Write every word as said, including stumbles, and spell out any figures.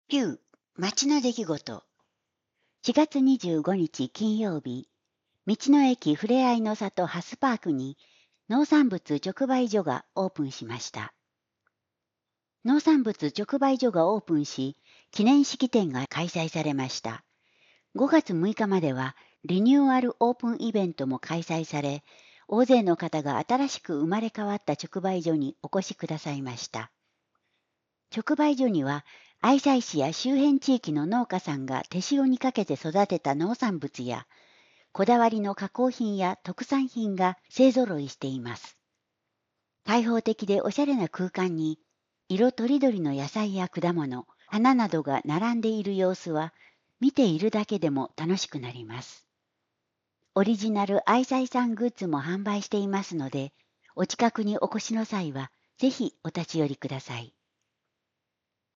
きゅう、街の出来事。しがつにじゅうごにち金曜日、道の駅ふれあいの里ハスパークに農産物直売所がオープンしました。農産物直売所がオープンし、記念式典が開催されました。ごがつむいかまではリニューアルオープンイベントも開催され、大勢の方が新しく生まれ変わった直売所にお越しくださいました。直売所には、愛西市や周辺地域の農家さんが手塩にかけて育てた農産物や、こだわりの加工品や特産品が勢ぞろいしています。開放的でおしゃれな空間に、色とりどりの野菜や果物、花などが並んでいる様子は、見ているだけでも楽しくなります。オリジナル愛西産グッズも販売していますので、お近くにお越しの際は、ぜひお立ち寄りください。